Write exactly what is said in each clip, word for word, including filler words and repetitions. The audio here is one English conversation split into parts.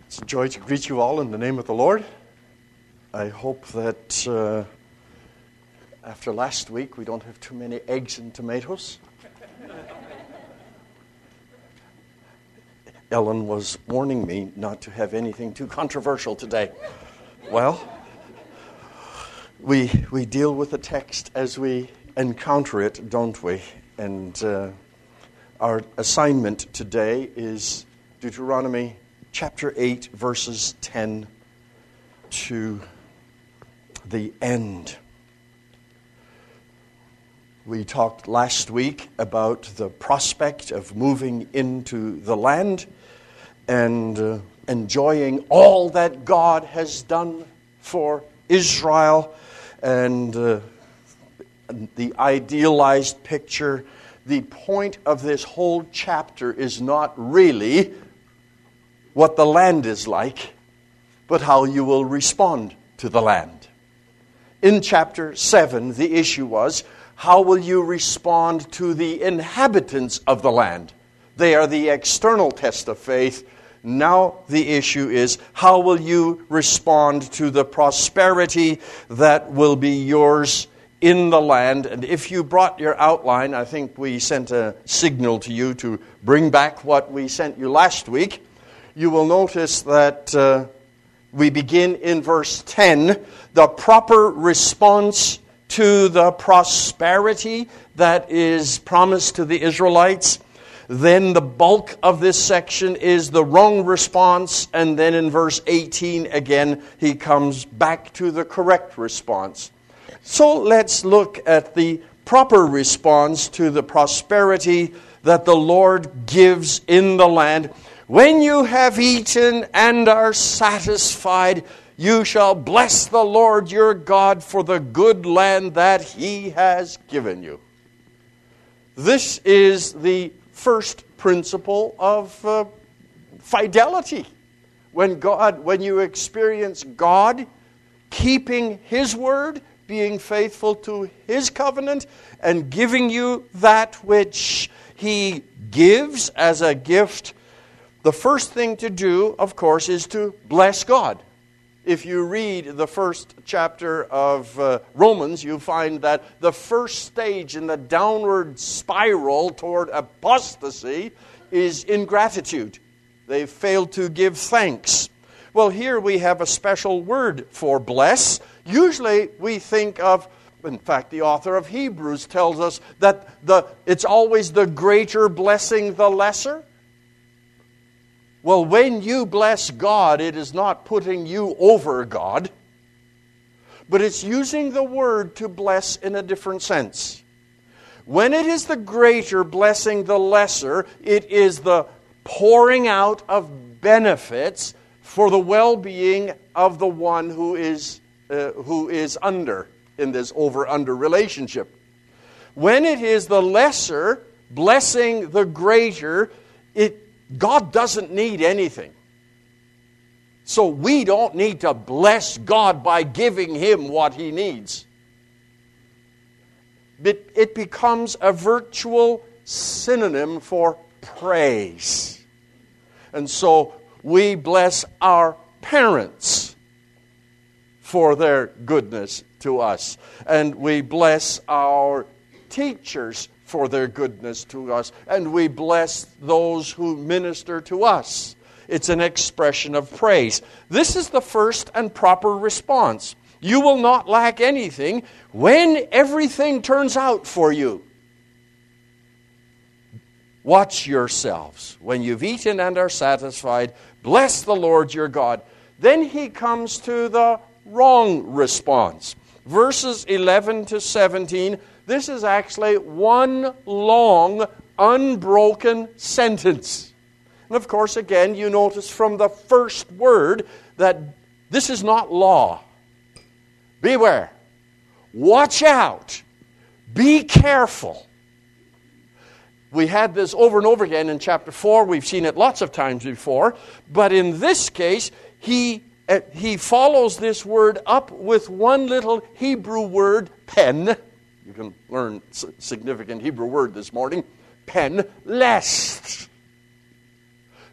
It's a joy to greet you all in the name of the Lord. I hope that uh, after last week we don't have too many eggs and tomatoes. Ellen was warning me not to have anything too controversial today. Well, we we deal with the text as we encounter it, don't we? And uh, our assignment today is Deuteronomy chapter eight, verses ten to the end. We talked last week about the prospect of moving into the land and uh, enjoying all that God has done for Israel, and uh, the idealized picture. The point of this whole chapter is not really what the land is like, but how you will respond to the land. In chapter seven, the issue was, how will you respond to the inhabitants of the land? They are the external test of faith. Now the issue is, how will you respond to the prosperity that will be yours in the land? And if you brought your outline, I think we sent a signal to you to bring back what we sent you last week. You will notice that uh, we begin in verse ten, the proper response to the prosperity that is promised to the Israelites. Then the bulk of this section is the wrong response, and then in verse eighteen again, he comes back to the correct response. So let's look at the proper response to the prosperity that the Lord gives in the land. When you have eaten and are satisfied, you shall bless the Lord your God for the good land that He has given you. This is the first principle of uh, fidelity. When God, when you experience God keeping His word, being faithful to His covenant, and giving you that which He gives as a gift, the first thing to do, of course, is to bless God. If you read the first chapter of uh, Romans, you find that the first stage in the downward spiral toward apostasy is ingratitude. They failed to give thanks. Well, here we have a special word for bless. Usually we think of, in fact, the author of Hebrews tells us that the it's always the greater blessing the lesser. Well, when you bless God, it is not putting you over God, but it's using the word to bless in a different sense. When it is the greater blessing the lesser, it is the pouring out of benefits for the well-being of the one who is uh, who is under in this over-under relationship. When it is the lesser blessing the greater, it God doesn't need anything. So we don't need to bless God by giving Him what He needs. But it becomes a virtual synonym for praise. And so we bless our parents for their goodness to us. And we bless our teachers for their goodness to us. And we bless those who minister to us. It's an expression of praise. This is the first and proper response. You will not lack anything when everything turns out for you. Watch yourselves. When you've eaten and are satisfied, bless the Lord your God. Then he comes to the wrong response. Verses eleven to seventeen, this is actually one long, unbroken sentence. And of course, again, you notice from the first word that this is not law. Beware. Watch out. Be careful. We had this over and over again in chapter four. We've seen it lots of times before. But in this case, he, uh, he follows this word up with one little Hebrew word, pen. You can learn a significant Hebrew word this morning. Pen, lest.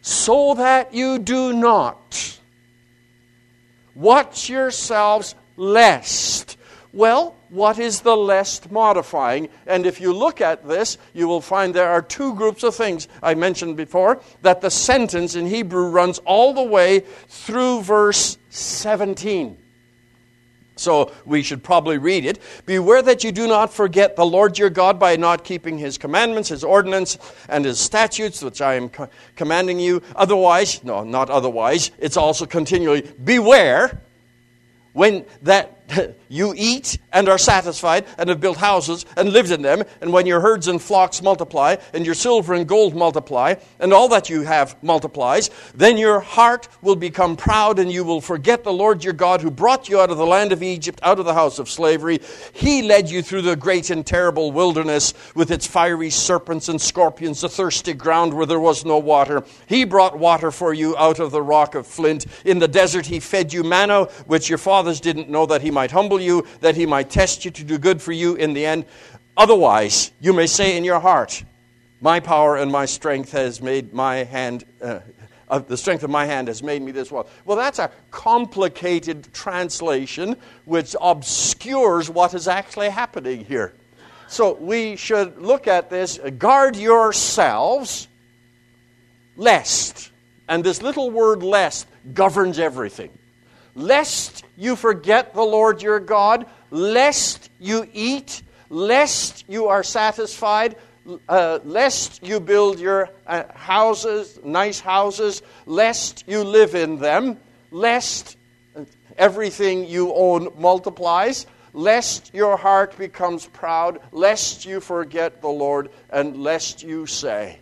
so that you do not. Watch yourselves lest. Well, what is the lest modifying? And if you look at this, you will find there are two groups of things. I mentioned before that the sentence in Hebrew runs all the way through verse seventeen. So we should probably read it. Beware that you do not forget the Lord your God by not keeping his commandments, his ordinance, and his statutes, which I am co- commanding you. Otherwise, no, not otherwise, it's also continually, beware when that you eat and are satisfied and have built houses and lived in them, and when your herds and flocks multiply and your silver and gold multiply and all that you have multiplies, then your heart will become proud and you will forget the Lord your God who brought you out of the land of Egypt, out of the house of slavery. He led you through the great and terrible wilderness with its fiery serpents and scorpions, the thirsty ground where there was no water. He brought water for you out of the rock of flint. In the desert he fed you manna, which your fathers didn't know, that he might humble you, that he might test you to do good for you in the end. Otherwise, you may say in your heart, my power and my strength has made my hand, uh, uh, the strength of my hand has made me this well. Well, that's a complicated translation which obscures what is actually happening here. So we should look at this, guard yourselves, lest. And this little word lest governs everything. Lest you forget the Lord your God, lest you eat, lest you are satisfied, uh, lest you build your uh, houses, nice houses, lest you live in them, lest everything you own multiplies, lest your heart becomes proud, lest you forget the Lord, and lest you say.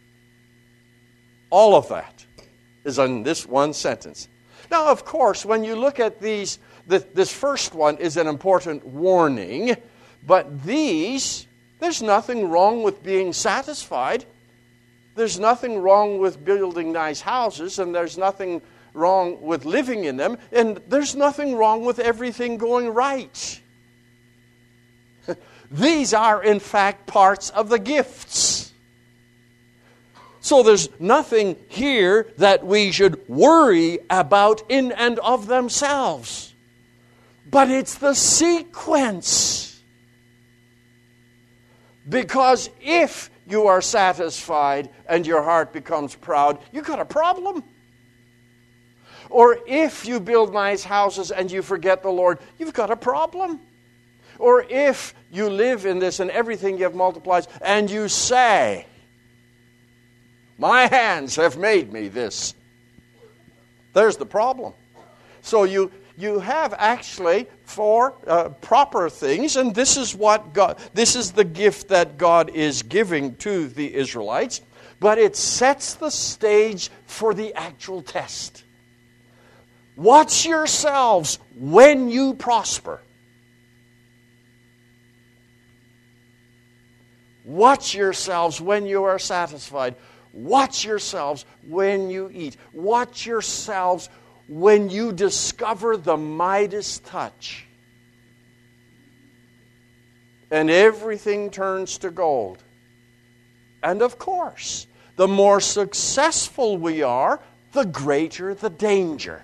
All of that is in this one sentence. Now, of course, when you look at these, the, this first one is an important warning, but these, there's nothing wrong with being satisfied. There's nothing wrong with building nice houses, and there's nothing wrong with living in them, and there's nothing wrong with everything going right. These are, in fact, parts of the gifts. So there's nothing here that we should worry about in and of themselves. But it's the sequence. Because if you are satisfied and your heart becomes proud, you've got a problem. Or if you build nice houses and you forget the Lord, you've got a problem. Or if you live in this and everything you have multiplies and you say, my hands have made me this. There's the problem. So you you have actually four uh, proper things, and this is what God, this is the gift that God is giving to the Israelites, but it sets the stage for the actual test. Watch yourselves when you prosper. Watch yourselves when you are satisfied. Watch yourselves when you eat. Watch yourselves when you discover the Midas touch. And everything turns to gold. And of course, the more successful we are, the greater the danger.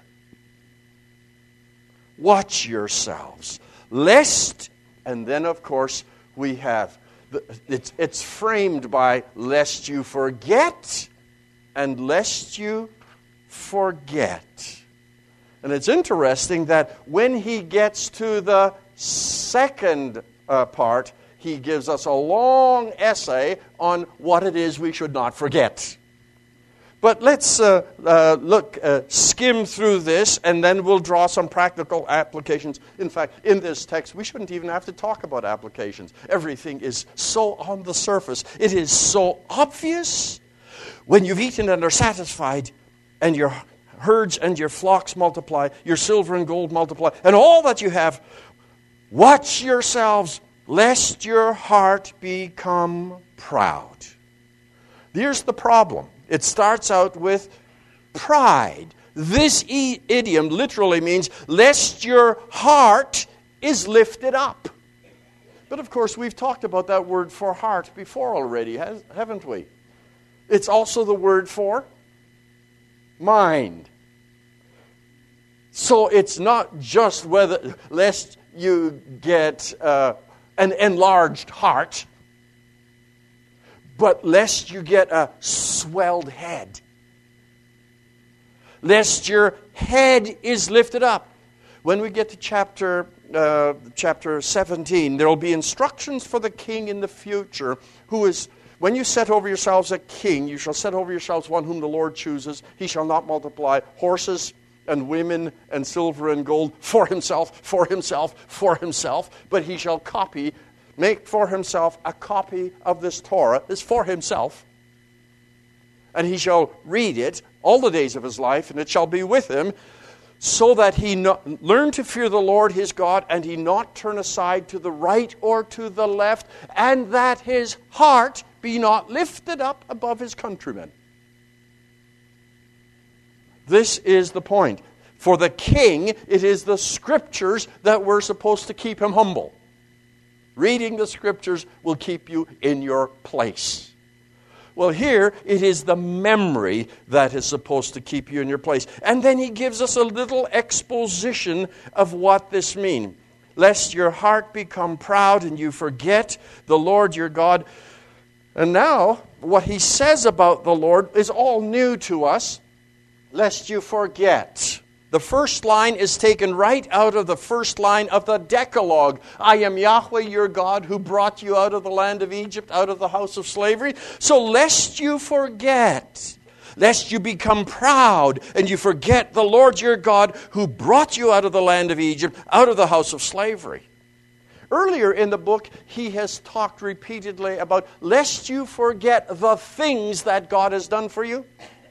Watch yourselves, lest, and then of course we have It's, it's framed by lest you forget and lest you forget. And it's interesting that when he gets to the second uh, part, he gives us a long essay on what it is we should not forget. But let's uh, uh, look, uh, skim through this, and then we'll draw some practical applications. In fact, in this text, we shouldn't even have to talk about applications. Everything is so on the surface. It is so obvious. When you've eaten and are satisfied, and your herds and your flocks multiply, your silver and gold multiply, and all that you have, watch yourselves, lest your heart become proud. Here's the problem. It starts out with pride. This e- idiom literally means, lest your heart is lifted up. But of course, we've talked about that word for heart before already, haven't we? It's also the word for mind. So it's not just whether, lest you get uh, an enlarged heart, but lest you get a swelled head. Lest your head is lifted up. When we get to chapter uh, chapter seventeen, there will be instructions for the king in the future who is, when you set over yourselves a king, you shall set over yourselves one whom the Lord chooses. He shall not multiply horses and women and silver and gold for himself, for himself, for himself, but he shall copy, make for himself a copy of this Torah. It's for himself. And he shall read it all the days of his life, and it shall be with him, so that he no, learn to fear the Lord his God, and he not turn aside to the right or to the left, and that his heart be not lifted up above his countrymen. This is the point. For the king, it is the Scriptures that we're supposed to keep him humble. Reading the Scriptures will keep you in your place. Well, here, it is the memory that is supposed to keep you in your place. And then he gives us a little exposition of what this means. Lest your heart become proud and you forget the Lord your God. And now, what he says about the Lord is all new to us. Lest you forget. The first line is taken right out of the first line of the Decalogue. I am Yahweh your God who brought you out of the land of Egypt, out of the house of slavery. So lest you forget, lest you become proud and you forget the Lord your God who brought you out of the land of Egypt, out of the house of slavery. Earlier in the book, he has talked repeatedly about lest you forget the things that God has done for you.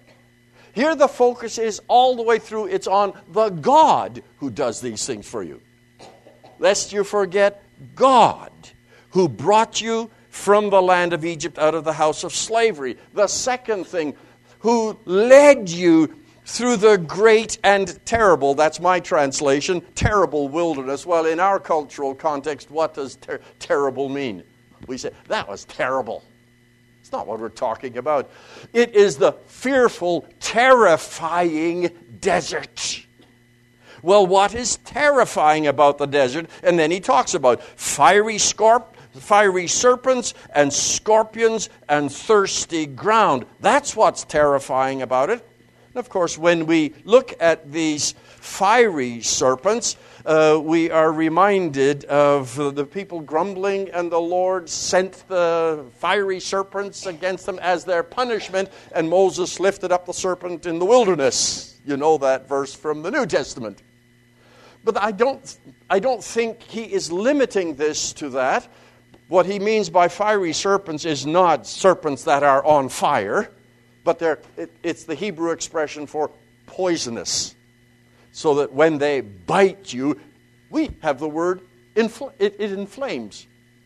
Here the focus is all the way through. It's on the God who does these things for you. Lest you forget God who brought you from the land of Egypt out of the house of slavery. The second thing, who led you through the great and terrible, that's my translation, terrible wilderness. Well, in our cultural context, what does ter- terrible mean? We say, that was terrible. It's not what we're talking about. It is the fearful, terrifying desert. Well, what is terrifying about the desert? And then he talks about fiery scorp, fiery serpents and scorpions and thirsty ground. That's what's terrifying about it. And of course, when we look at these fiery serpents, uh, we are reminded of the people grumbling, and the Lord sent the fiery serpents against them as their punishment, and Moses lifted up the serpent in the wilderness. You know that verse from the New Testament. But I don't, I don't think he is limiting this to that. What he means by fiery serpents is not serpents that are on fire, but they're, it, it's the Hebrew expression for poisonous. So that when they bite you, we have the word, infl- it, it inflames.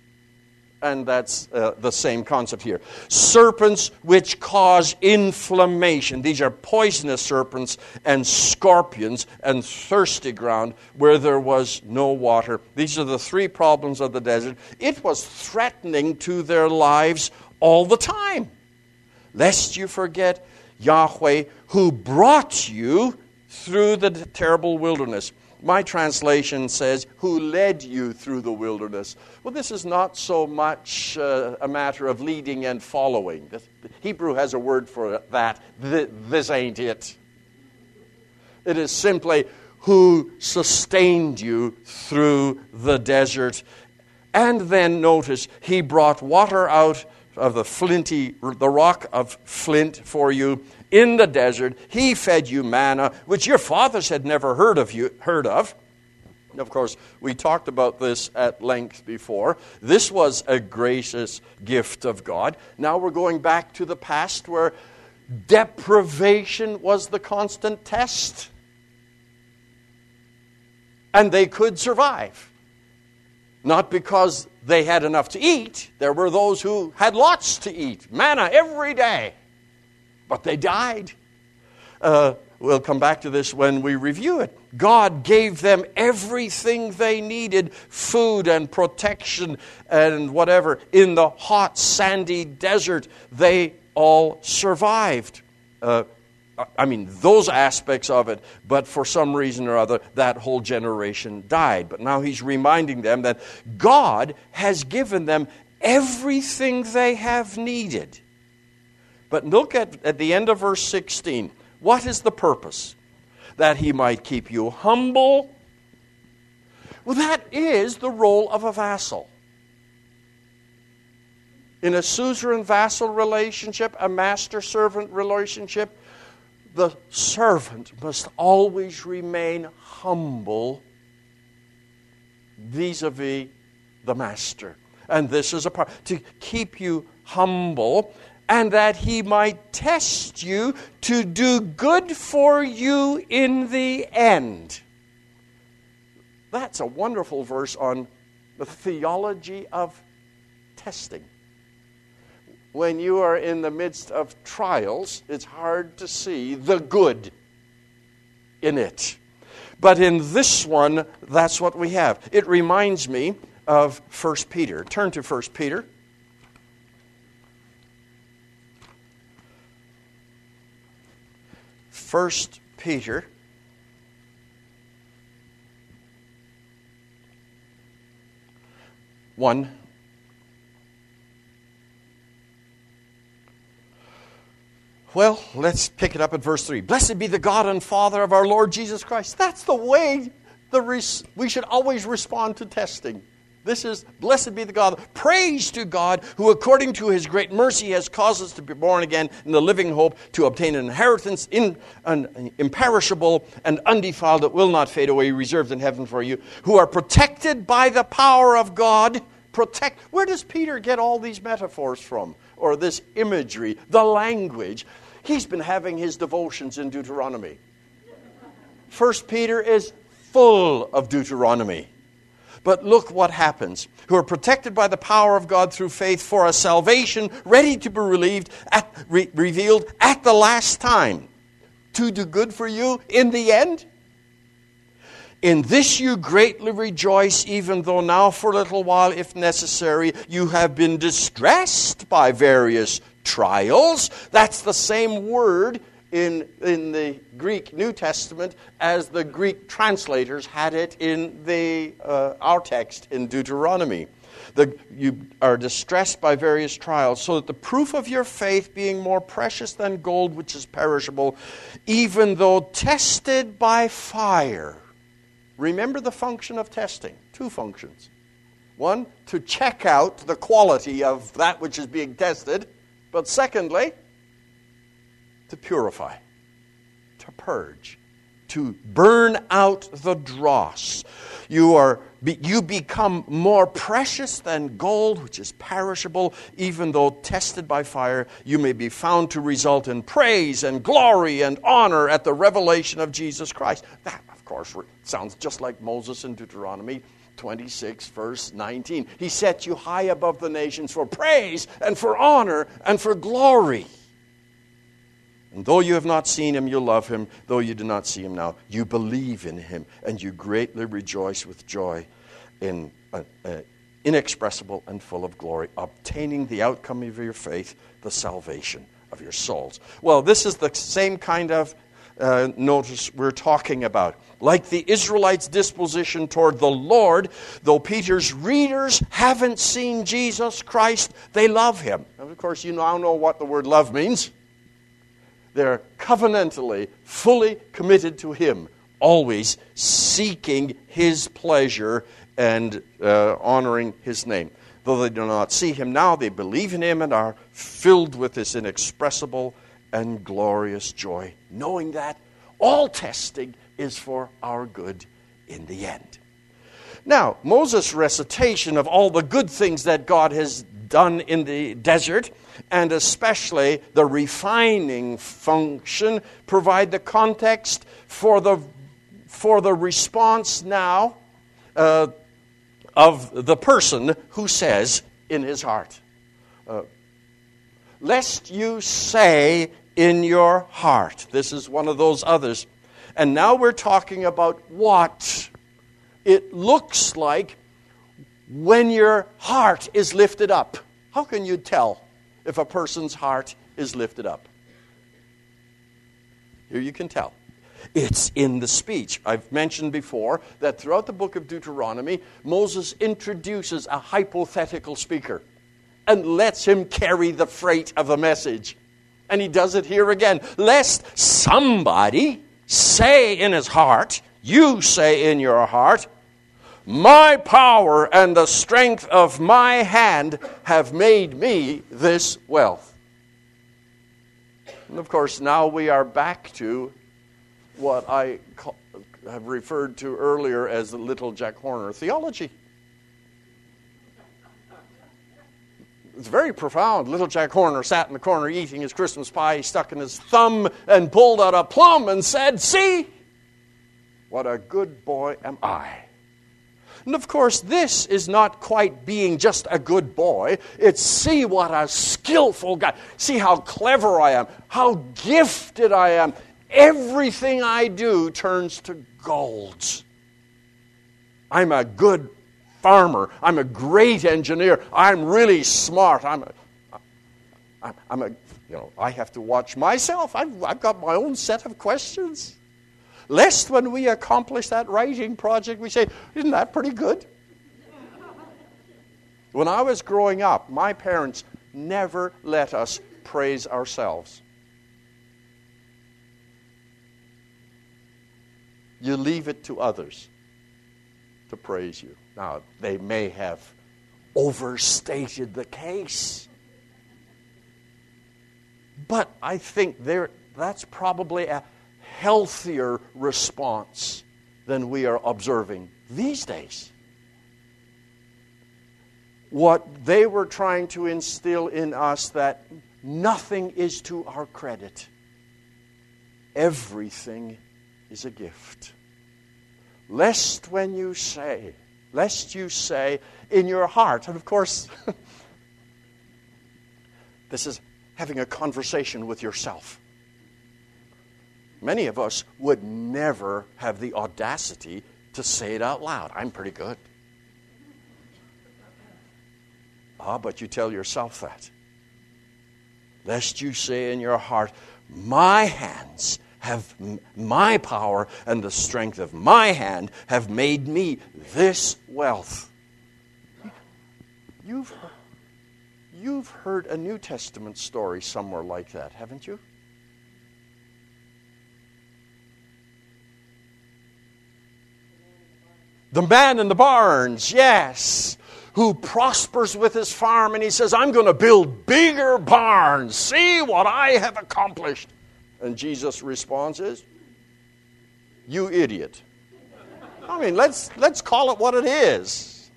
And that's uh, the same concept here. Serpents which cause inflammation. These are poisonous serpents and scorpions and thirsty ground where there was no water. These are the three problems of the desert. It was threatening to their lives all the time. Lest you forget Yahweh who brought you through the terrible wilderness. My translation says, who led you through the wilderness. Well, this is not so much uh, a matter of leading and following. The Hebrew has a word for that. This ain't it. It is simply who sustained you through the desert. And then notice, he brought water out of the flinty, the rock of flint for you in the desert. He fed you manna, which your fathers had never heard of. You heard of. Of course, we talked about this at length before. This was a gracious gift of God. Now we're going back to the past where deprivation was the constant test. And they could survive. Not because they had enough to eat. There were those who had lots to eat. Manna every day. But they died. Uh, we'll come back to this when we review it. God gave them everything they needed, food and protection and whatever. In the hot, sandy desert, they all survived. Uh, I mean, those aspects of it, but for some reason or other, that whole generation died. But now he's reminding them that God has given them everything they have needed. But look at, at the end of verse sixteen. What is the purpose? That he might keep you humble. Well, that is the role of a vassal. In a suzerain-vassal relationship, a master-servant relationship, the servant must always remain humble vis-a-vis the master. And this is a part, to keep you humble, and that he might test you to do good for you in the end. That's a wonderful verse on the theology of testing. When you are in the midst of trials, it's hard to see the good in it. But in this one, that's what we have. It reminds me of First Peter. Turn to First Peter. First Peter. One. Well, let's pick it up at verse three. Blessed be the God and Father of our Lord Jesus Christ. That's the way the res- we should always respond to testing. This is, blessed be the God. Praise to God, who according to his great mercy has caused us to be born again in the living hope, to obtain an inheritance in, an, imperishable and undefiled that will not fade away, reserved in heaven for you, who are protected by the power of God. Protect. Where does Peter get all these metaphors from? Or this imagery, the language? He's been having his devotions in Deuteronomy. First Peter is full of Deuteronomy. But look what happens. Who are protected by the power of God through faith for a salvation ready to be relieved at, re- revealed at the last time. To do good for you in the end. In this you greatly rejoice, even though now for a little while, if necessary, you have been distressed by various trials. That's the same word in, in the Greek New Testament as the Greek translators had it in the uh, our text in Deuteronomy. The, you are distressed by various trials, so that the proof of your faith, being more precious than gold which is perishable, even though tested by fire. Remember the function of testing. Two functions. One, to check out the quality of that which is being tested. But secondly, to purify, to purge, to burn out the dross. You are you become more precious than gold, which is perishable, even though tested by fire, you may be found to result in praise and glory and honor at the revelation of Jesus Christ. That, of course, sounds just like Moses in Deuteronomy twenty-six, verse nineteen. He set you high above the nations for praise and for honor and for glory. And though you have not seen him, you love him. Though you do not see him now, you believe in him, and you greatly rejoice with joy in uh, uh, inexpressible and full of glory, obtaining the outcome of your faith, the salvation of your souls. Well, this is the same kind of uh, notice we're talking about. Like the Israelites' disposition toward the Lord, though Peter's readers haven't seen Jesus Christ, they love him. And of course, you now know what the word love means. They're covenantally, fully committed to him, always seeking his pleasure and uh, honoring his name. Though they do not see him now, they believe in him and are filled with this inexpressible and glorious joy, knowing that all testing is for our good in the end. Now, Moses' recitation of all the good things that God has done in the desert, and especially the refining function, provide the context for the for the response now uh, of the person who says in his heart, uh, lest you say in your heart. This is one of those others. And now we're talking about what it looks like when your heart is lifted up. How can you tell if a person's heart is lifted up? Here you can tell. It's in the speech. I've mentioned before that throughout the book of Deuteronomy, Moses introduces a hypothetical speaker and lets him carry the freight of the message. And he does it here again. Lest somebody say in his heart, you say in your heart, my power and the strength of my hand have made me this wealth. And of course, now we are back to what I call, have referred to earlier as the little Jack Horner theology. It's very profound. Little Jack Horner sat in the corner eating his Christmas pie. He stuck in his thumb and pulled out a plum and said, see, what a good boy am I. And of course, this is not quite being just a good boy. It's see what a skillful guy. See how clever I am. How gifted I am. Everything I do turns to gold. I'm a good farmer. I'm a great engineer. I'm really smart. I'm a, I'm a, you know, I have to watch myself. I've, I've got my own set of questions. Lest when we accomplish that writing project, we say, isn't that pretty good? When I was growing up, my parents never let us praise ourselves. You leave it to others to praise you. Now, they may have overstated the case. But I think there that's probably a healthier response than we are observing these days. What they were trying to instill in us that nothing is to our credit. Everything is a gift. Lest when you say, lest you say in your heart, and of course, this is having a conversation with yourself. Many of us would never have the audacity to say it out loud. I'm pretty good. Ah, but you tell yourself that. Lest you say in your heart, my hands have, my power and the strength of my hand have made me this wealth. You've heard, you've heard a New Testament story somewhere like that, haven't you? The man in the barns, yes, who prospers with his farm and he says, I'm going to build bigger barns. See what I have accomplished. And Jesus' response is, you idiot. I mean, let's let's call it what it is.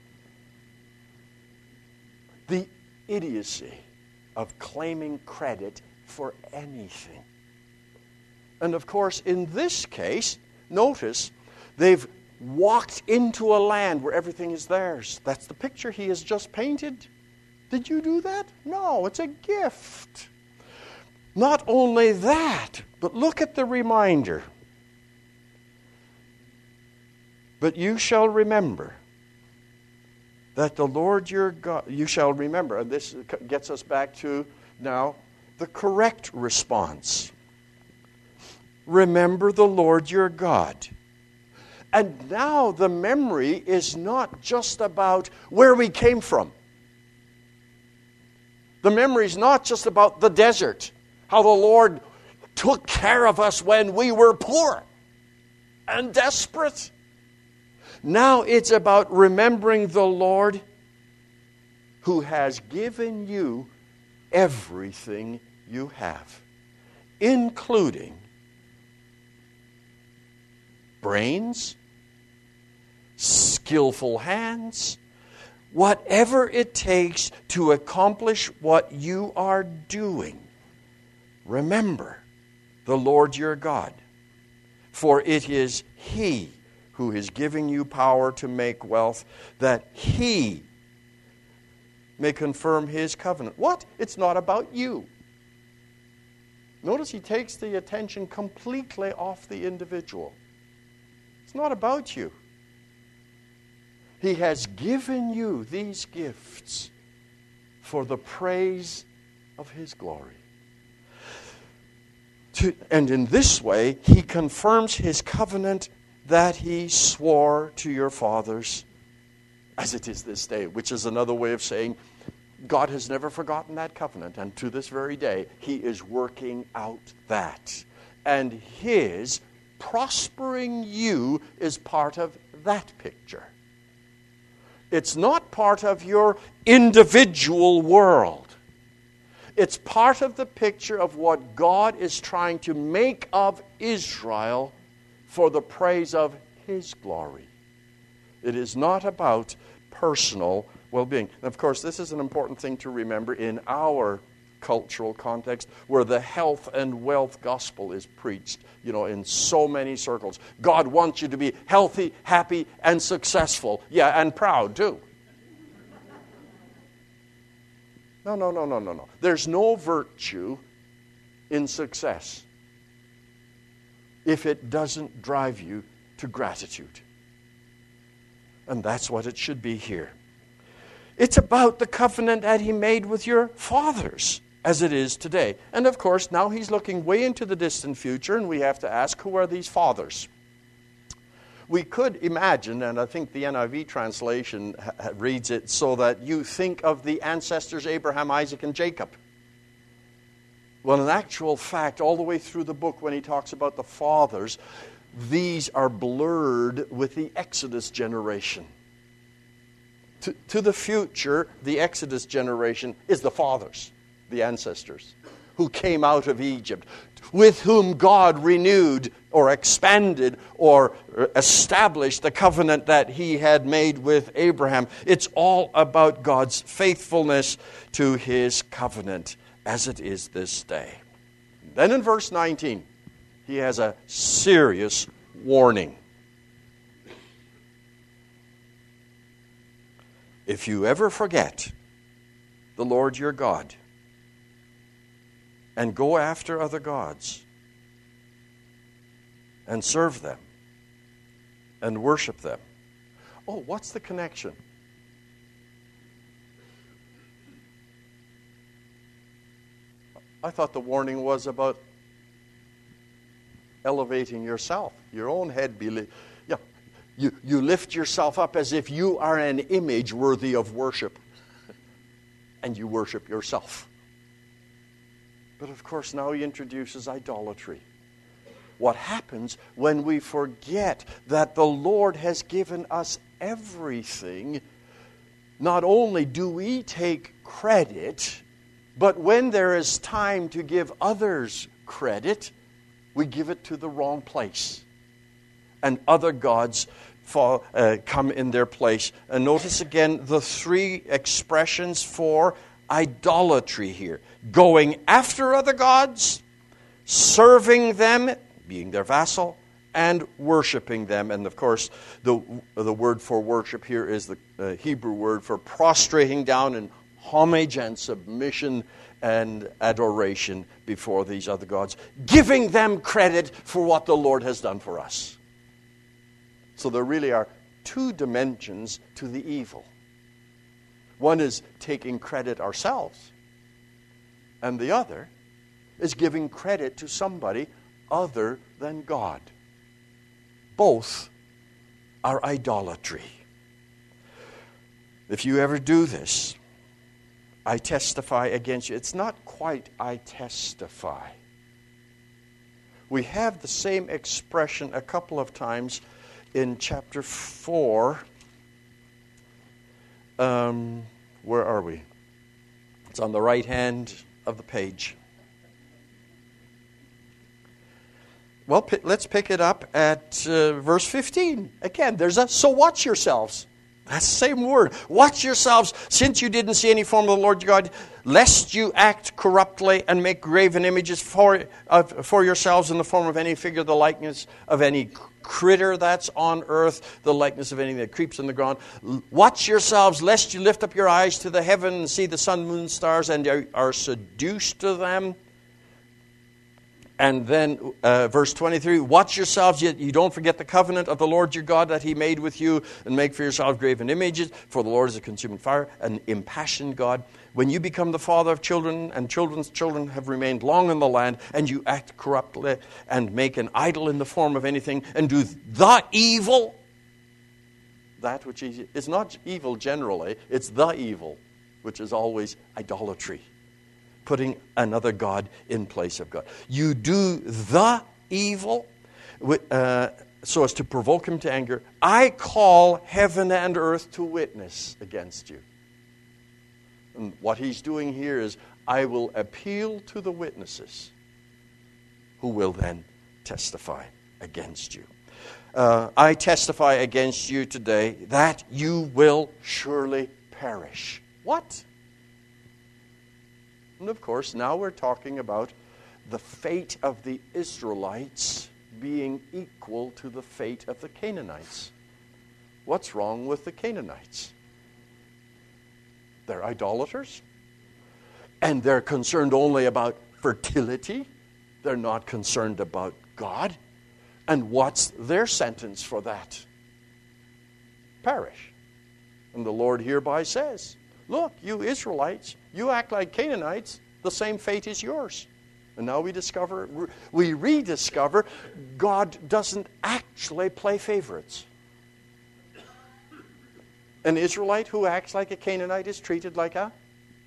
The idiocy of claiming credit for anything. And of course, in this case, notice, they've walked into a land where everything is theirs. That's the picture he has just painted. Did you do that? No, it's a gift. Not only that, but look at the reminder. But you shall remember that the Lord your God, you shall remember, and this gets us back to now the correct response. Remember the Lord your God. And now the memory is not just about where we came from. The memory is not just about the desert, how the Lord took care of us when we were poor and desperate. Now it's about remembering the Lord who has given you everything you have, including brains, skillful hands, whatever it takes to accomplish what you are doing. Remember the Lord your God, for it is He who is giving you power to make wealth, that He may confirm His covenant. What? It's not about you. Notice he takes the attention completely off the individual. It's not about you. He has given you these gifts for the praise of His glory. To, and in this way, he confirms his covenant that he swore to your fathers, as it is this day, which is another way of saying God has never forgotten that covenant. And to this very day, he is working out that. And his prospering you is part of that picture. It's not part of your individual world. It's part of the picture of what God is trying to make of Israel for the praise of his glory. It is not about personal well-being. And of course, this is an important thing to remember in our cultural context, where the health and wealth gospel is preached, you know, in so many circles. God wants you to be healthy, happy, and successful. Yeah, and proud too. No, no, no, no, no, no. There's no virtue in success if it doesn't drive you to gratitude. And that's what it should be here. It's about the covenant that he made with your fathers, as it is today. And of course, now he's looking way into the distant future, and we have to ask, who are these fathers? We could imagine, and I think the N I V translation ha- reads it so that you think of the ancestors Abraham, Isaac, and Jacob. Well, in actual fact, all the way through the book, when he talks about the fathers, these are blurred with the Exodus generation. To, to the future, the Exodus generation is the fathers, the ancestors, who came out of Egypt, with whom God renewed or expanded or established the covenant that he had made with Abraham. It's all about God's faithfulness to his covenant, as it is this day. Then in verse nineteen, he has a serious warning. If you ever forget the Lord your God and go after other gods and serve them and worship them. Oh, what's the connection? I thought the warning was about elevating yourself, your own head be li- yeah, you, you lift yourself up as if you are an image worthy of worship, and you worship yourself. But of course, now he introduces idolatry. What happens when we forget that the Lord has given us everything? Not only do we take credit, but when there is time to give others credit, we give it to the wrong place. And other gods fall, uh, come in their place. And notice again the three expressions for idolatry here. Going after other gods, serving them, being their vassal, and worshiping them. And of course, the, the word for worship here is the uh, Hebrew word for prostrating down in homage and submission and adoration before these other gods, giving them credit for what the Lord has done for us. So there really are two dimensions to the evil. One is taking credit ourselves, and the other is giving credit to somebody other than God. Both are idolatry. If you ever do this, I testify against you. It's not quite I testify. We have the same expression a couple of times in chapter four. Um, where are we? It's on the right hand of the page. Well, p- let's pick it up at uh, verse fifteen. Again, there's a, so watch yourselves. That's the same word. Watch yourselves, since you didn't see any form of the Lord your God, lest you act corruptly and make graven images for, uh, for yourselves in the form of any figure, the likeness of any critter that's on earth, the likeness of anything that creeps in the ground. Watch yourselves, lest you lift up your eyes to the heaven and see the sun, moon, stars, and are seduced to them. And then uh, verse twenty-three, watch yourselves, yet you don't forget the covenant of the Lord your God that he made with you, and make for yourselves graven images, for the Lord is a consuming fire, an impassioned God. When you become the father of children, and children's children have remained long in the land, and you act corruptly, and make an idol in the form of anything, and do the evil, that which is, is not evil generally, it's the evil, which is always idolatry. Putting another God in place of God. You do the evil uh, so as to provoke him to anger. I call heaven and earth to witness against you. And what he's doing here is, I will appeal to the witnesses who will then testify against you. Uh, I testify against you today that you will surely perish. What? And of course, now we're talking about the fate of the Israelites being equal to the fate of the Canaanites. What's wrong with the Canaanites? They're idolaters. And they're concerned only about fertility. They're not concerned about God. And what's their sentence for that? Perish. And the Lord hereby says, look, you Israelites, you act like Canaanites, the same fate is yours. And now we discover, we rediscover, God doesn't actually play favorites. An Israelite who acts like a Canaanite is treated like a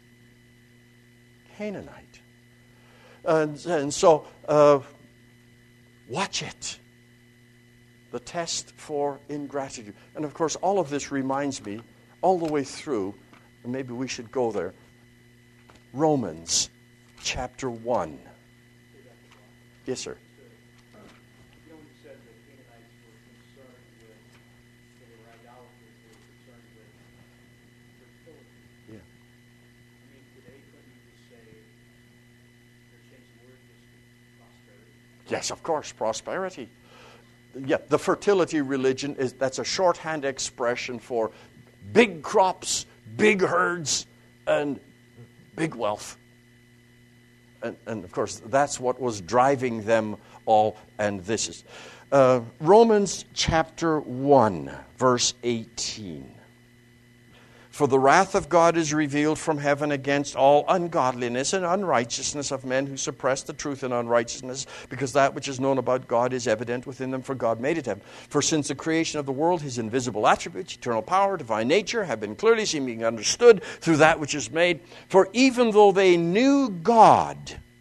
Canaanite. And, and so, uh, watch it. The test for ingratitude. And of course, all of this reminds me, all the way through, and maybe we should go there, Romans chapter one. Yes, sir. You know, you said the Canaanites were concerned with, they were idolaters, they were concerned with fertility. Yeah. I mean, today, couldn't you just say, or change the word just to prosperity? Yes, of course, prosperity. Yeah, the fertility religion, is that's a shorthand expression for big crops, big herds, and big wealth. And, and of course, that's what was driving them all. And this is uh, Romans chapter one, verse eighteen. For the wrath of God is revealed from heaven against all ungodliness and unrighteousness of men who suppress the truth in unrighteousness, because that which is known about God is evident within them, for God made it him. For since the creation of the world, his invisible attributes, eternal power, divine nature, have been clearly seen, being understood through that which is made. For even though they knew God,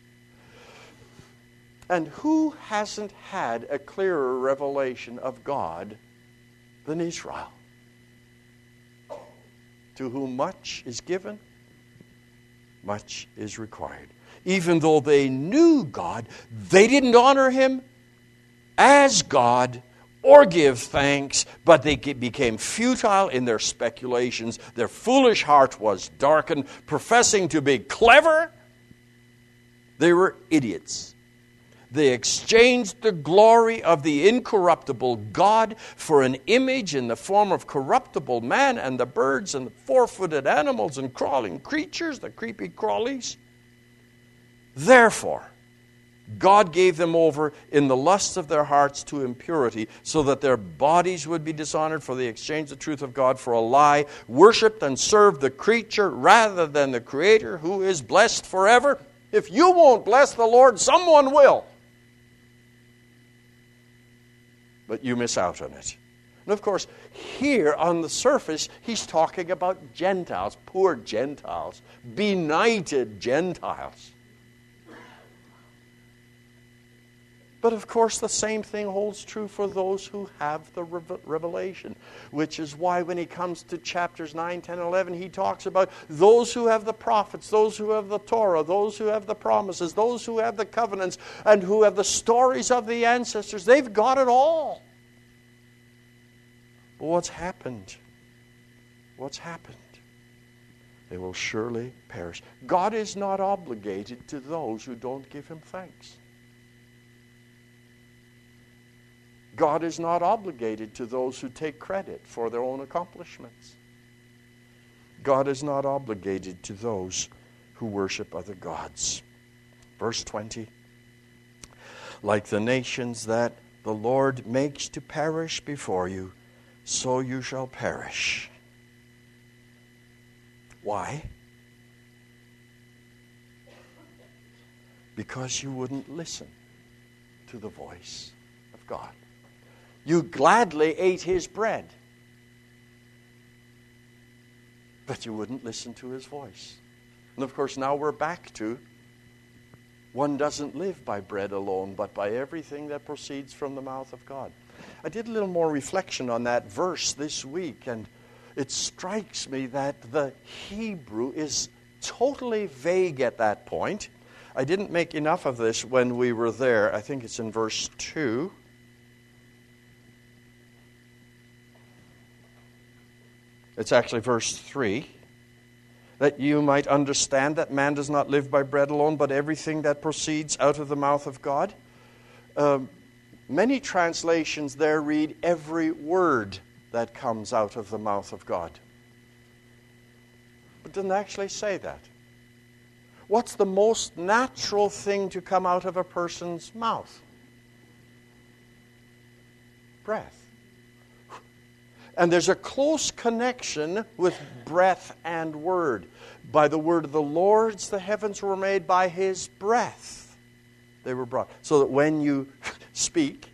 and who hasn't had a clearer revelation of God than Israel? To whom much is given, much is required. Even though they knew God, they didn't honor him as God or give thanks, but they became futile in their speculations. Their foolish heart was darkened. Professing to be clever, they were idiots. They exchanged the glory of the incorruptible God for an image in the form of corruptible man and the birds and the four-footed animals and crawling creatures, the creepy crawlies. Therefore, God gave them over in the lusts of their hearts to impurity, so that their bodies would be dishonored, for they exchanged the truth of God for a lie, worshipped and served the creature rather than the Creator, who is blessed forever. If you won't bless the Lord, someone will. But you miss out on it. And of course, here on the surface, he's talking about Gentiles, poor Gentiles, benighted Gentiles. But of course, the same thing holds true for those who have the revelation, which is why when he comes to chapters nine, ten, eleven, he talks about those who have the prophets, those who have the Torah, those who have the promises, those who have the covenants, and who have the stories of the ancestors. They've got it all. But what's happened? What's happened? They will surely perish. God is not obligated to those who don't give him thanks. God is not obligated to those who take credit for their own accomplishments. God is not obligated to those who worship other gods. Verse twenty. Like the nations that the Lord makes to perish before you, so you shall perish. Why? Because you wouldn't listen to the voice of God. You gladly ate his bread, but you wouldn't listen to his voice. And of course, now we're back to one doesn't live by bread alone, but by everything that proceeds from the mouth of God. I did a little more reflection on that verse this week, and it strikes me that the Hebrew is totally vague at that point. I didn't make enough of this when we were there. I think it's in verse two. It's actually verse three. That you might understand that man does not live by bread alone, but everything that proceeds out of the mouth of God. Um, many translations there read every word that comes out of the mouth of God. But it doesn't actually say that. What's the most natural thing to come out of a person's mouth? Breath. And there's a close connection with breath and word. By the word of the Lord, the heavens were made. By his breath they were brought. So that when you speak,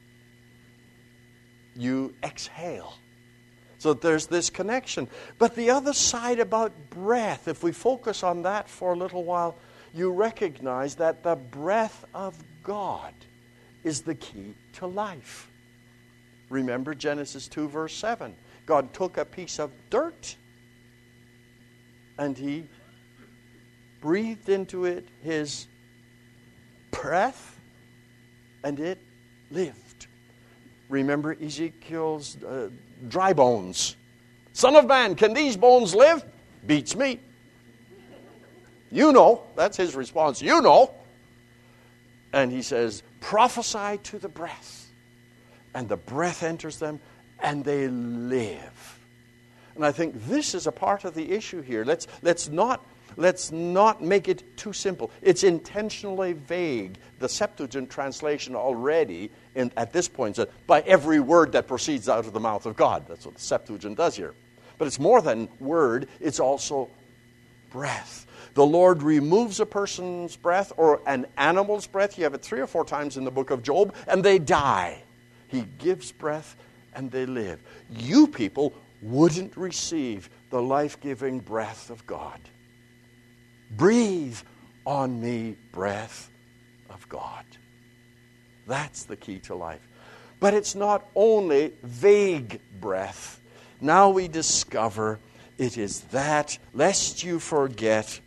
you exhale. So there's this connection. But the other side about breath, if we focus on that for a little while, you recognize that the breath of God is the key to life. Remember Genesis two, verse seven. God took a piece of dirt and he breathed into it his breath and it lived. Remember Ezekiel's uh, dry bones. Son of man, can these bones live? Beats me. You know. That's his response. You know. And he says, prophesy to the breath. And the breath enters them, and they live. And I think this is a part of the issue here. Let's, let's, not, let's not make it too simple. It's intentionally vague. The Septuagint translation already, in, at this point, said, by every word that proceeds out of the mouth of God. That's what the Septuagint does here. But it's more than word. It's also breath. The Lord removes a person's breath or an animal's breath. You have it three or four times in the book of Job, and they die. He gives breath and they live. You people wouldn't receive the life-giving breath of God. Breathe on me, breath of God. That's the key to life. But it's not only vague breath. Now we discover it is that, lest you forget,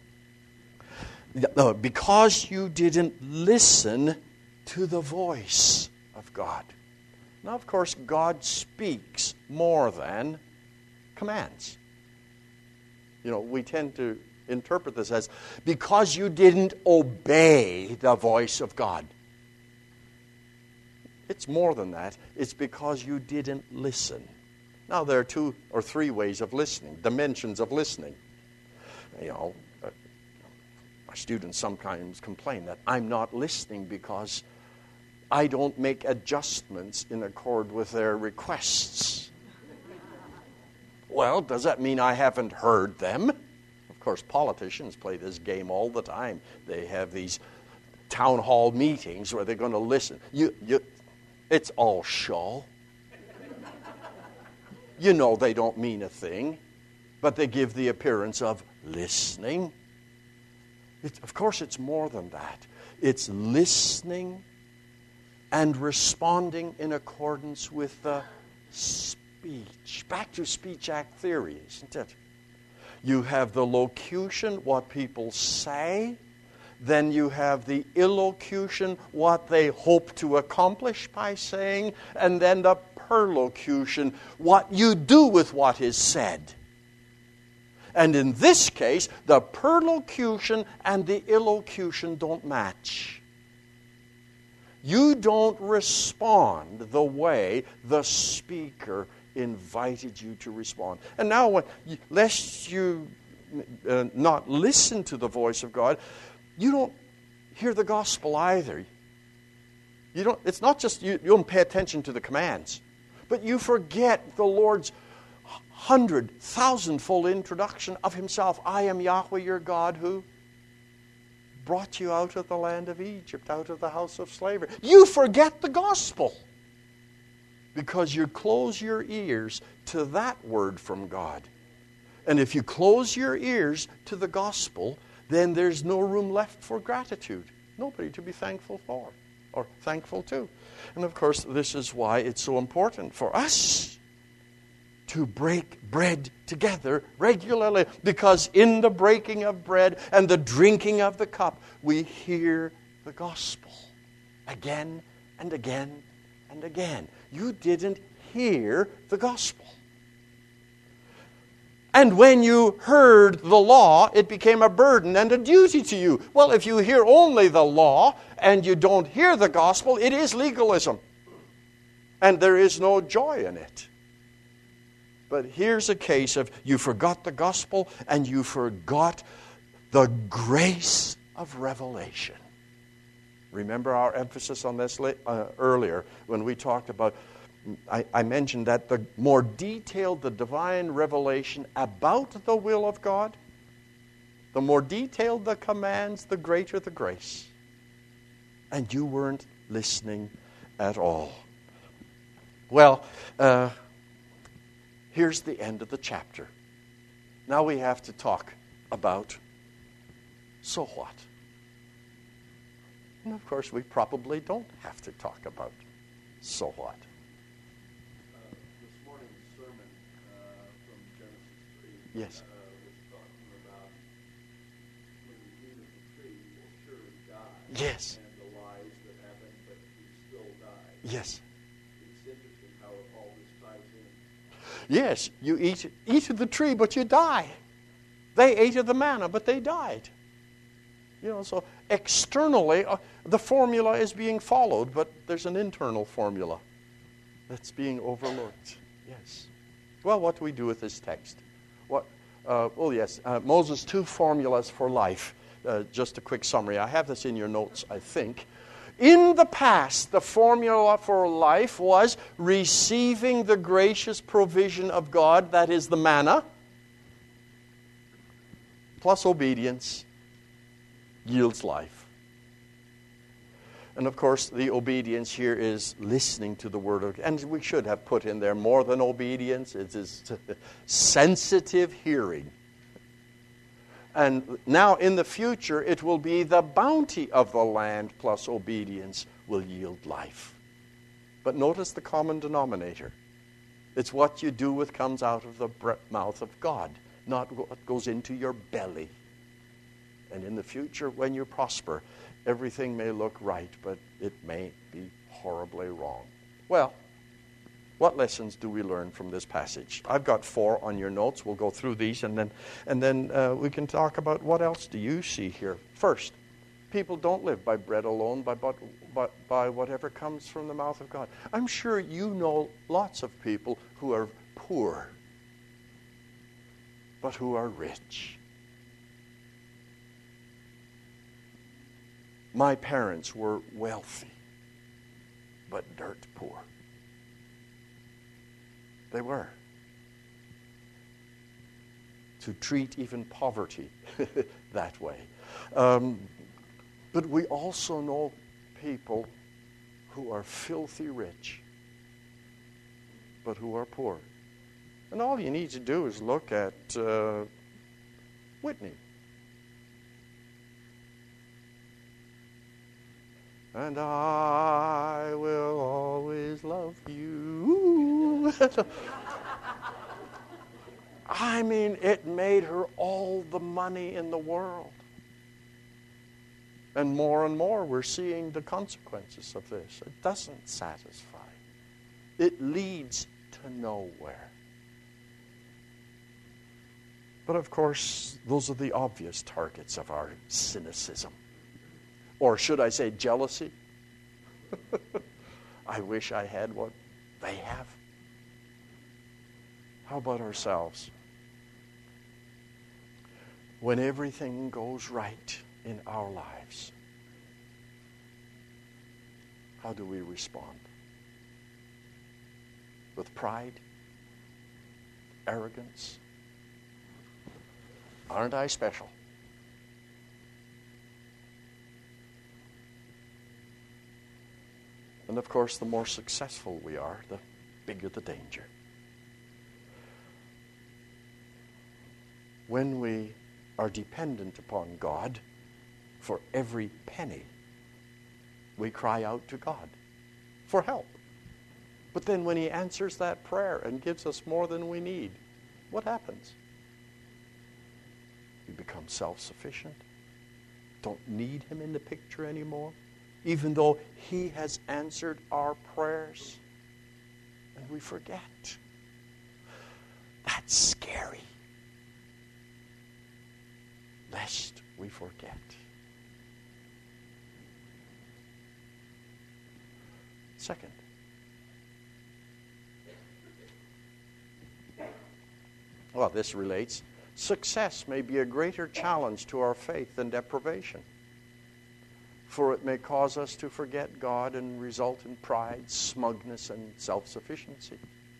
because you didn't listen to the voice of God. Now, of course, God speaks more than commands. You know, we tend to interpret this as, because you didn't obey the voice of God. It's more than that. It's because you didn't listen. Now, there are two or three ways of listening, dimensions of listening. You know, uh, our students sometimes complain that I'm not listening because I don't make adjustments in accord with their requests. Well, does that mean I haven't heard them? Of course, politicians play this game all the time. They have these town hall meetings where they're going to listen. You, you, it's all show. You know they don't mean a thing, but they give the appearance of listening. It, of course, it's more than that. It's listening and responding in accordance with the speech. Back to Speech Act theory, isn't it? You have the locution, what people say. Then you have the illocution, what they hope to accomplish by saying. And then the perlocution, what you do with what is said. And in this case, the perlocution and the illocution don't match. You don't respond the way the speaker invited you to respond. And now, lest you uh, not listen to the voice of God, you don't hear the gospel either. You don't, it's not just you, you don't pay attention to the commands, but you forget the Lord's hundred, thousandfold introduction of himself. I am Yahweh your God who brought you out of the land of Egypt, out of the house of slavery. You forget the gospel because you close your ears to that word from God. And if you close your ears to the gospel, then there's no room left for gratitude. Nobody to be thankful for or thankful to. And of course, this is why it's so important for us to break bread together regularly, because in the breaking of bread and the drinking of the cup, we hear the gospel again and again and again. You didn't hear the gospel. And when you heard the law, it became a burden and a duty to you. Well, if you hear only the law and you don't hear the gospel, it is legalism. And there is no joy in it. But here's a case of you forgot the gospel and you forgot the grace of revelation. Remember our emphasis on this uh, earlier when we talked about, I, I mentioned that the more detailed the divine revelation about the will of God, the more detailed the commands, the greater the grace. And you weren't listening at all. Well, uh, here's the end of the chapter. Now we have to talk about so what? And of course, we probably don't have to talk about so what. Uh, this morning's sermon uh, from Genesis three Yes. uh, was talking about when you eat of the tree, you will surely die. Yes. And the lies that happen, but you still die. Yes. It's interesting how all this ties in. Yes, you eat, eat of the tree, but you die. They ate of the manna, but they died. You know, so externally, uh, the formula is being followed, but there's an internal formula that's being overlooked. Yes. Well, what do we do with this text? What? Uh, oh, yes. Uh, Moses' two formulas for life. Uh, just a quick summary. I have this in your notes, I think. In the past, the formula for life was receiving the gracious provision of God, that is the manna, plus obedience yields life. And of course, the obedience here is listening to the word of God. And we should have put in there more than obedience. It is sensitive hearing. And now in the future, it will be the bounty of the land plus obedience will yield life. But notice the common denominator. It's what you do with comes out of the mouth of God, not what goes into your belly. And in the future, when you prosper, everything may look right, but it may be horribly wrong. Well, what lessons do we learn from this passage? I've got four on your notes. We'll go through these, and then and then uh, we can talk about what else do you see here. First, people don't live by bread alone, but, but, but by whatever comes from the mouth of God. I'm sure you know lots of people who are poor, but who are rich. My parents were wealthy, but dirt poor. They were. To treat even poverty that way. Um, but we also know people who are filthy rich, but who are poor. And all you need to do is look at uh, Whitney. And I will always love you. I mean, it made her all the money in the world. And more and more we're seeing the consequences of this. It doesn't satisfy. It leads to nowhere. But of course, those are the obvious targets of our cynicism. Or should I say jealousy? I wish I had what they have. How about ourselves? When everything goes right in our lives, how do we respond? With pride? Arrogance? Aren't I special? And of course, the more successful we are, the bigger the danger. When we are dependent upon God for every penny, we cry out to God for help. But then when He answers that prayer and gives us more than we need, what happens? We become self-sufficient, don't need Him in the picture anymore, even though He has answered our prayers, and we forget. That's scary. Lest we forget. Second, well, this relates. Success may be a greater challenge to our faith than deprivation, for it may cause us to forget God and result in pride, smugness, and self-sufficiency.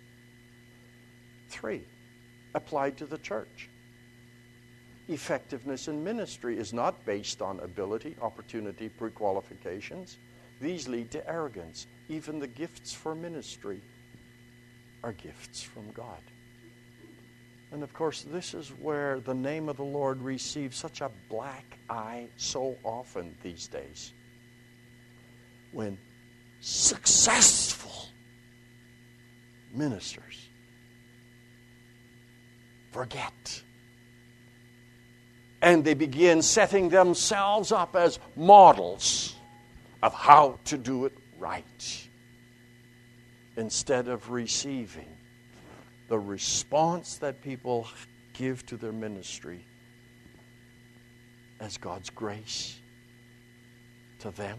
Three, applied to the church. Effectiveness in ministry is not based on ability, opportunity, pre-qualifications. These lead to arrogance. Even the gifts for ministry are gifts from God. And of course, this is where the name of the Lord receives such a black eye so often these days. When successful ministers forget. And they begin setting themselves up as models of how to do it right, instead of receiving the response that people give to their ministry as God's grace to them,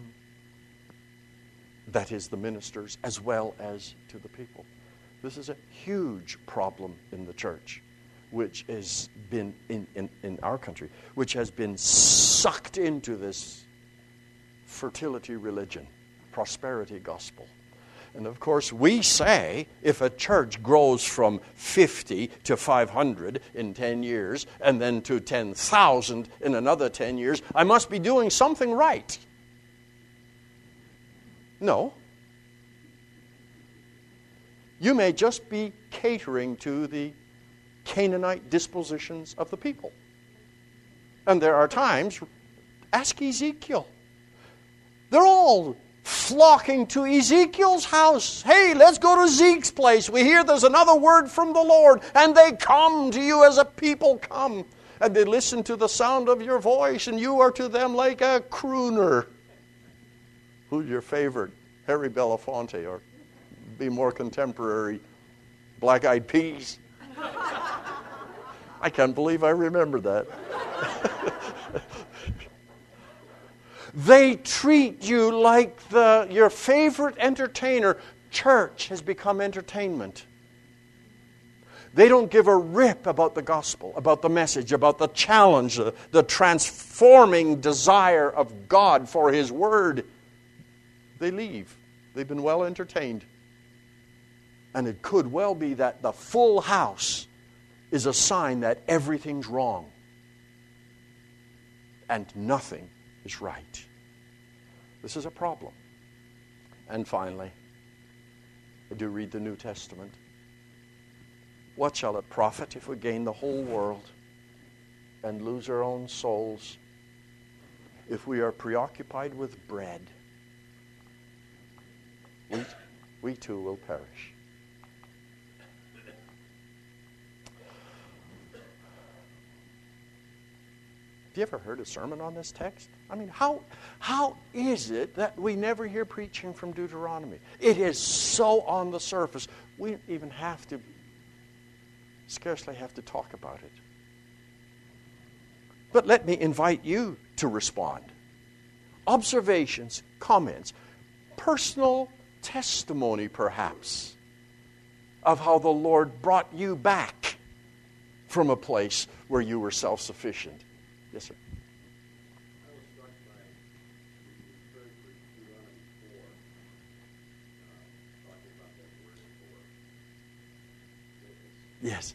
that is, the ministers, as well as to the people. This is a huge problem in the church, which has been in, in, in our country, which has been sucked into this fertility religion, prosperity gospel. And of course, we say if a church grows from fifty to five hundred in ten years, and then to ten thousand in another ten years, I must be doing something right. No. You may just be catering to the Canaanite dispositions of the people. And there are times, ask Ezekiel. They're all flocking to Ezekiel's house. Hey, let's go to Zeke's place. We hear there's another word from the Lord. And they come to you as a people come. And they listen to the sound of your voice. And you are to them like a crooner. Who's your favorite? Harry Belafonte, or be more contemporary, Black Eyed Peas. I can't believe I remember that. They treat you like the your favorite entertainer. Church has become entertainment. They don't give a rip about the gospel, about the message, about the challenge, the, the transforming desire of God for His Word. They leave. They've been well entertained. And it could well be that the full house is a sign that everything's wrong and nothing is right. This is a problem. And finally, I do read the New Testament. What shall it profit if we gain the whole world and lose our own souls, if we are preoccupied with bread? We, we too will perish. Have you ever heard a sermon on this text? I mean, how how is it that we never hear preaching from Deuteronomy? It is so on the surface. We don't even have to, scarcely have to talk about it. But let me invite you to respond. Observations, comments, personal testimony perhaps of how the Lord brought you back from a place where you were self-sufficient. Yes, sir. I was struck by the referred to Deuteronomy four, Yes.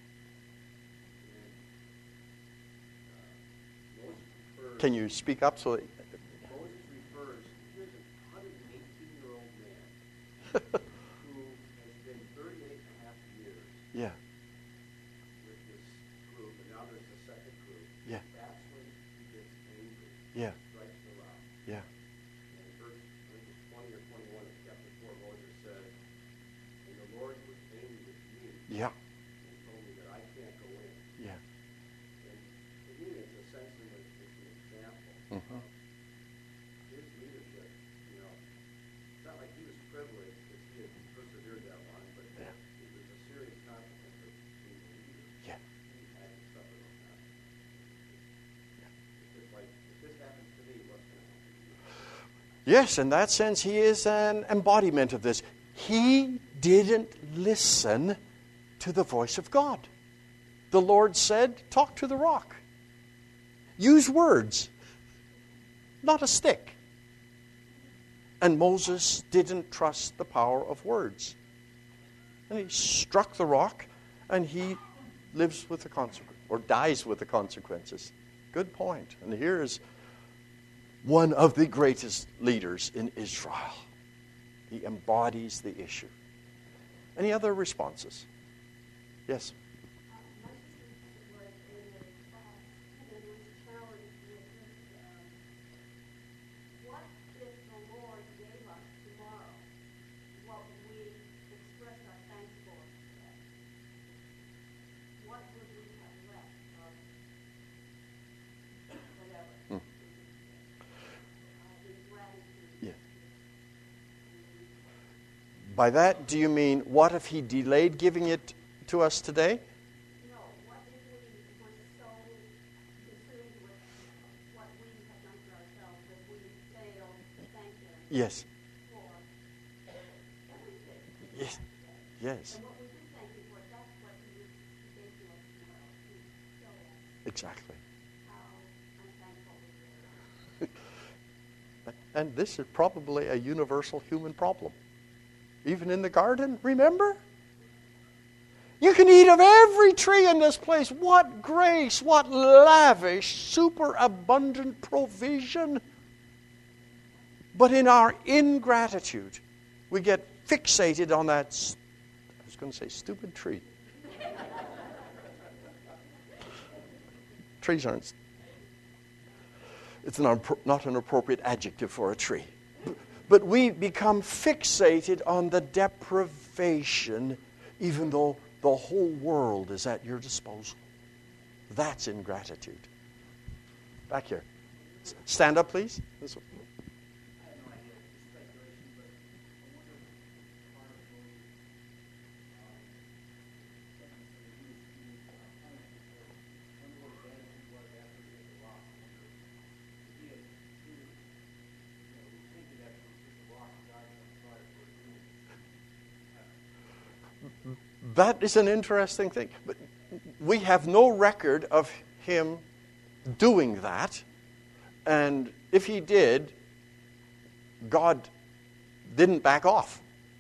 Can you speak up so that... Moses refers, here's a one hundred eighteen-year-old man who has been thirty-eight and a half years Yeah. with this group, and now there's the second group. Yeah. That's when he gets angry. Yeah. Strikes the rock. Yeah. And verse, I think it's twenty or twenty-one of chapter four, Moses said, and the Lord was angry with me Yeah. and told me that I can't go in. Yeah. And to me, it's essentially a- it's an example Mhm. of his leadership. You know, it's not like he was privileged because he had persevered that long, but Yeah. it was a serious consequence of being a leader. Yeah. He had to suffer those consequences. It's just like, if this happens to me, what's going to happen to you? Yes, in that sense, he is an embodiment of this. He didn't listen to the voice of God. The Lord said, talk to the rock. Use words, not a stick. And Moses didn't trust the power of words. And he struck the rock, and he lives with the consequences, or dies with the consequences. Good point. And here is one of the greatest leaders in Israel. He embodies the issue. Any other responses? Yes. My sister was in a class and was challenged with this, um, what if the Lord gave us tomorrow what we expressed our thanks for today? What would we have left of whatever? Hmm. Uh, in gratitude. Yeah. By that, do you mean, what if he delayed giving it to us today? No, what if we were so consumed with what we have done for ourselves that we failed to thank Him Yes. for everything? Yes. Yes. And what we did thank Him for, that's what He was- He gave to us tomorrow, to show us Exactly. how unthankful we were. And this is probably a universal human problem. Even in the garden, remember? You can eat of every tree in this place. What grace, what lavish, superabundant provision. But in our ingratitude, we get fixated on that, st- I was going to say stupid tree. Trees aren't, it's an, not an appropriate adjective for a tree. But we become fixated on the deprivation, even though the whole world is at your disposal. That's ingratitude. Back here. S- Stand up, please. This one. I have no idea if it's speculation, but I wonder if part of Moses' um, sentence that he was, he was uh, punished before. I wonder what his attitude was after he hit the rock. I wonder if he had truly, you know, repented after he hit the rock and God was sorry for doing it. That is an interesting thing. But we have no record of him doing that. And if he did, God didn't back off.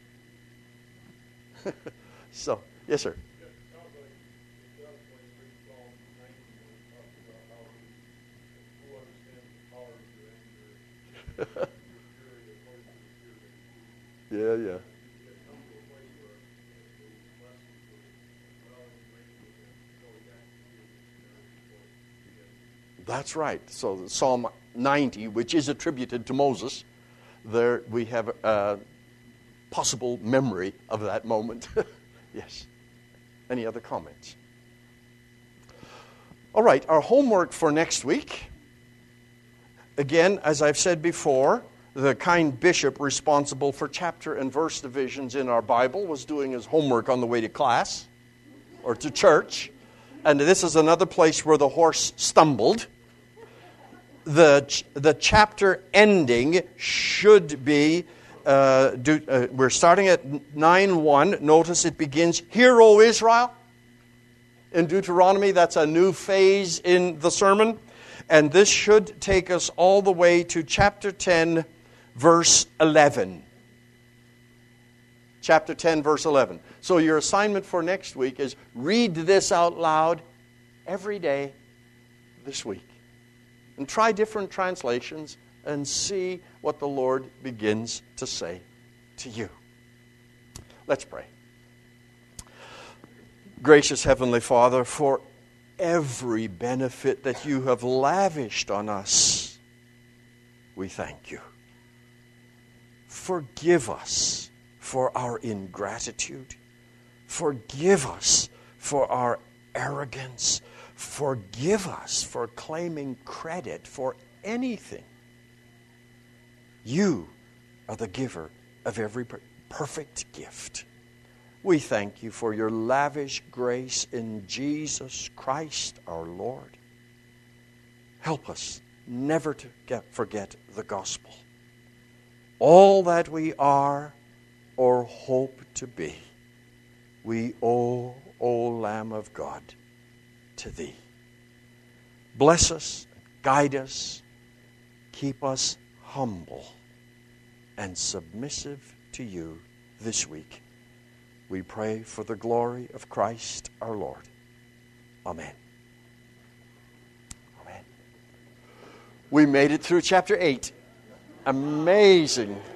So, yes, sir. Yeah, it sounds like it does when you read Psalm ninety, when it talks about how he, who understands the power of your anger, your fury, according to the spirit that he gives you. Yeah, yeah. You get come to a place where those lessons were well ingrained with him, so he got to be in this scenario before he had. That's right. So Psalm ninety, which is attributed to Moses, there we have a possible memory of that moment. Yes. Any other comments? All right, our homework for next week. Again, as I've said before, the kind bishop responsible for chapter and verse divisions in our Bible was doing his homework on the way to class or to church. And this is another place where the horse stumbled. The, ch- the chapter ending should be, uh, do, uh, we're starting at nine one. Notice it begins, "Hear, O Israel." In Deuteronomy, that's a new phase in the sermon. And this should take us all the way to chapter ten, verse eleven. chapter ten, verse eleven. So your assignment for next week is read this out loud every day this week. And try different translations and see what the Lord begins to say to you. Let's pray. Gracious Heavenly Father, for every benefit that you have lavished on us, we thank you. Forgive us for our ingratitude. Forgive us for our arrogance. Forgive us for claiming credit for anything. You are the giver of every perfect gift. We thank you for your lavish grace in Jesus Christ our Lord. Help us never to get, forget the gospel. All that we are or hope to be, we owe, O Lamb of God, to thee. Bless us, guide us, keep us humble and submissive to you this week. We pray for the glory of Christ our Lord. Amen. Amen. We made it through chapter eight. Amazing.